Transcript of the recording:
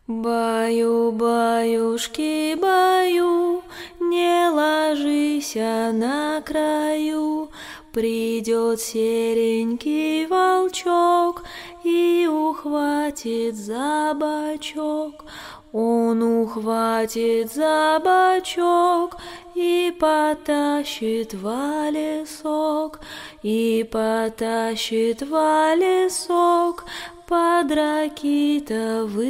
Баю, баюшки, баю, не ложись на краю. Придет серенький волчок и ухватит за бочок. Он ухватит за бочок и потащит в лесок, и потащит в лесок под ракитовый